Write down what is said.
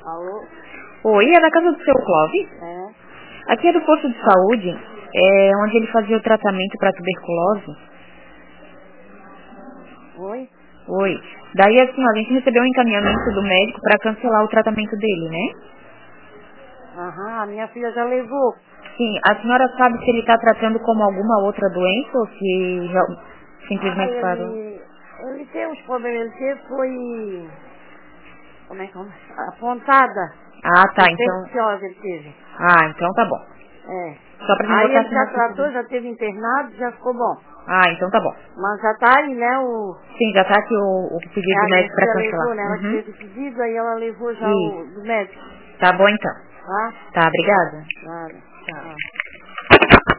Alô? Oi, é da casa do seu Clóvis? É. Aqui é do posto de saúde, onde ele fazia o tratamento para tuberculose. Oi? Oi. Daí, assim, ó, a gente recebeu um encaminhamento do médico para cancelar o tratamento dele, né? Aham, a minha filha já levou. Sim, a senhora sabe se ele está tratando como alguma outra doença ou se simplesmente parou? Ele teve uns problemas, ele teve foi... Como é que é? Apontada. Ah, tá, então... Infecciosa ele teve. Ah, então tá bom. É. Só pra me Aí botar ele assim já na ficha tratou, dele. já teve internado, já ficou bom. Ah, então tá bom. Mas já tá aí, né, Sim, já tá aqui o pedido do a minha médico pra filha levou, cancelar. né? Ela que Uhum. fez o pedido, aí ela levou já Isso. do médico. Tá bom então. Tá? Tá, obrigada. Nada. Tchau.